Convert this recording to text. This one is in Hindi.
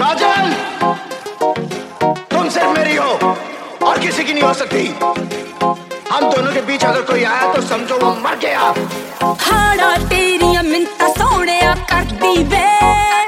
काजल, तुम सिर्फ मेरी हो और किसी की नहीं हो सकती। हम दोनों के बीच अगर कोई आया तो समझो वो मर गया। हाड़ा तेरियां मिन्नतां सोहणिया करदी वे।